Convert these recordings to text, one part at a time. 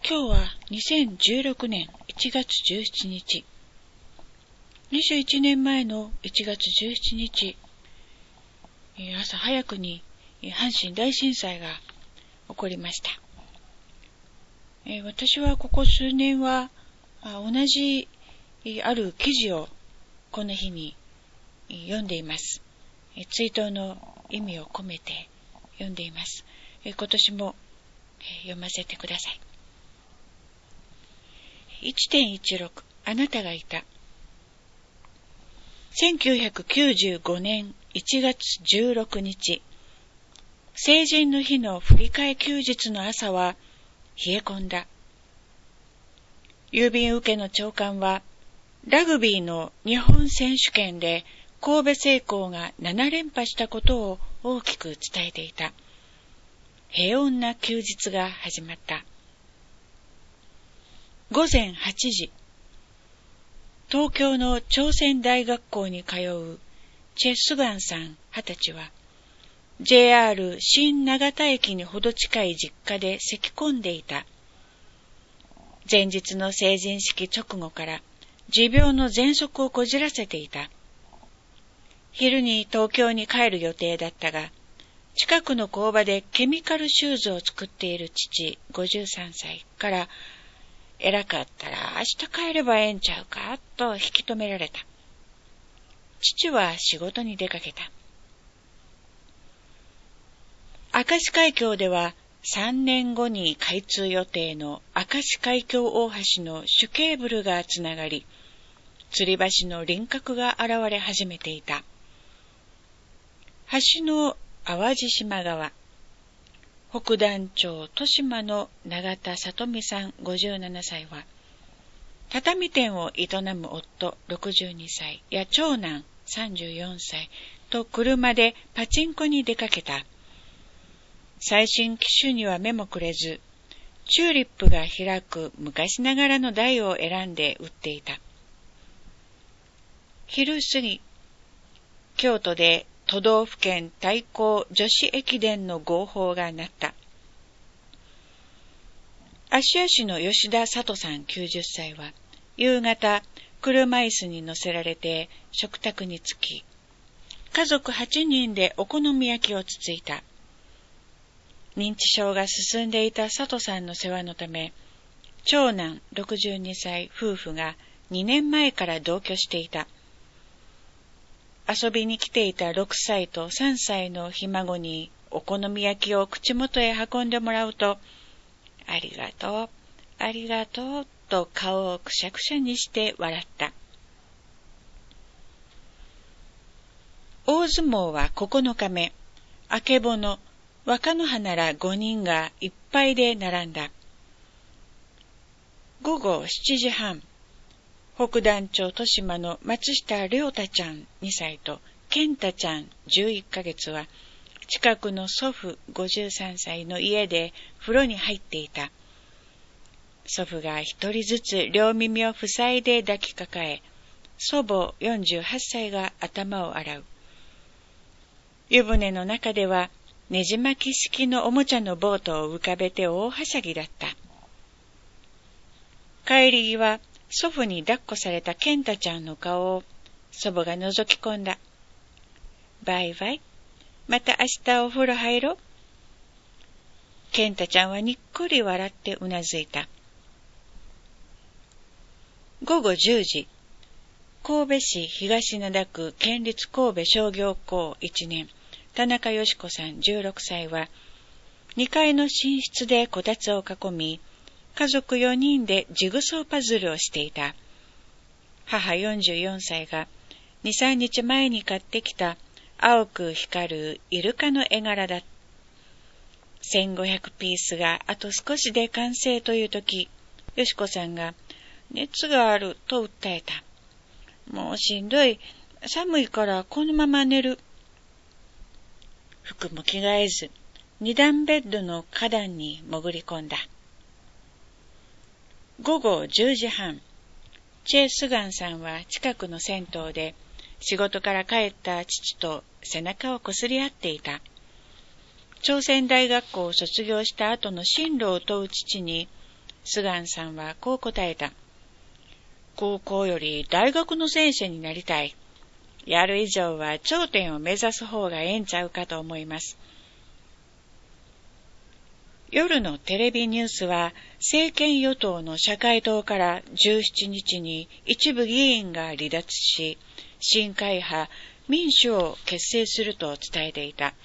今日は2016年1月17日。21年前の1月17日、朝早くに阪神大震災が起こりました。私はここ数年は同じある記事をこの日に読んでいます。追悼の意味を込めて読んでいます。今年も読ませてください。1.16 あなたがいた。1995年1月16日、成人の日の振り替え休日の朝は冷え込んだ。郵便受けの長官は、ラグビーの日本選手権で神戸製鋼が7連覇したことを大きく伝えていた。平穏な休日が始まった。午前8時、東京の朝鮮大学校に通うチェ・スガンさん20歳は、JR 新長田駅にほど近い実家で咳き込んでいた。前日の成人式直後から持病の喘息をこじらせていた。昼に東京に帰る予定だったが、近くの工場でケミカルシューズを作っている父53歳から、偉かったら明日帰ればええんちゃうかと引き止められた。父は仕事に出かけた。明石海峡では3年後に開通予定の明石海峡大橋の主ケーブルがつながり、吊り橋の輪郭が現れ始めていた。橋の淡路島側、北谷町豊島の永田里美さん57歳は、畳店を営む夫62歳や長男34歳と車でパチンコに出かけた。最新機種には目もくれず、チューリップが開く昔ながらの台を選んで売っていた。昼過ぎ、京都で都道府県対抗女子駅伝の号砲が鳴った。芦屋市の吉田里さん90歳は、夕方、車椅子に乗せられて食卓に着き、家族8人でお好み焼きをつついた。認知症が進んでいた里さんの世話のため、長男62歳夫婦が2年前から同居していた。遊びに来ていた6歳と3歳のひ孫にお好み焼きを口元へ運んでもらうと、ありがとう、ありがとうと顔をくしゃくしゃにして笑った。大相撲は9日目、あけぼの、若乃花ら5人がいっぱいで並んだ。午後7時半、北谷町豊島の松下亮太ちゃん2歳と健太ちゃん11ヶ月は、近くの祖父53歳の家で風呂に入っていた。祖父が一人ずつ両耳を塞いで抱きかかえ、祖母48歳が頭を洗う。湯船の中では、ねじ巻き式のおもちゃのボートを浮かべて大はしゃぎだった。帰り際、祖父に抱っこされた健太ちゃんの顔を祖母が覗き込んだ。バイバイ。また明日お風呂入ろう。健太ちゃんはにっこり笑ってうなずいた。午後10時、神戸市東灘区県立神戸商業高1年、田中よし子さん16歳は、2階の寝室でこたつを囲み、家族4人でジグソーパズルをしていた。母44歳が2、3日前に買ってきた青く光るイルカの絵柄だ。1500ピースがあと少しで完成というとき、よしこさんが熱があると訴えた。もうしんどい。寒いからこのまま寝る。服も着替えず、2段ベッドの花壇に潜り込んだ。午後10時半、チェ・スガンさんは近くの銭湯で仕事から帰った父と背中をこすり合っていた。朝鮮大学校を卒業した後の進路を問う父に、 スガンさんはこう答えた。高校より大学の先生になりたい。やる以上は頂点を目指す方がええんちゃうかと思います。夜のテレビニュースは、政権与党の社会党から17日に一部議員が離脱し、新会派民主を結成すると伝えていた。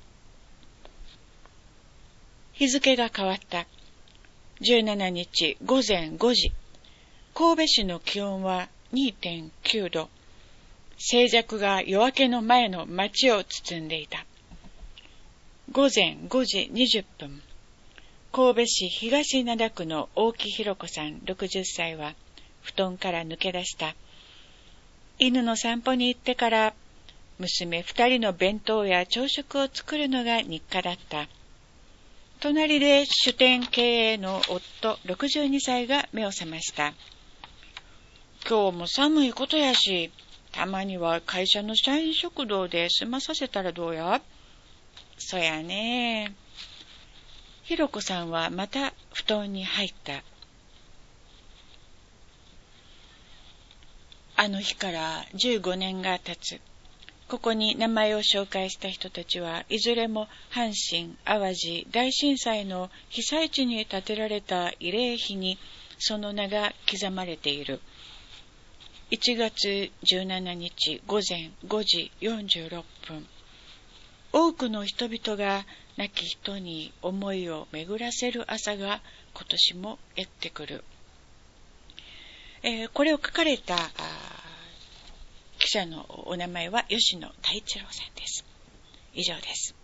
日付が変わった。17日午前5時。神戸市の気温は 2.9 度。静寂が夜明けの前の街を包んでいた。午前5時20分。神戸市東灘区の大木弘子さん60歳は布団から抜け出した。犬の散歩に行ってから娘2人の弁当や朝食を作るのが日課だった。隣で酒店経営の夫62歳が目を覚ました。今日も寒いことやし、たまには会社の社員食堂で済まさせたらどうや？そやね。ひろこさんはまた布団に入った。あの日から15年が経つ。ここに名前を紹介した人たちはいずれも阪神・淡路大震災の被災地に建てられた慰霊碑にその名が刻まれている。1月17日午前5時46分。多くの人々が亡き人に思いを巡らせる朝が今年もやってくる。これを書かれた記者のお名前は吉野太一郎さんです。以上です。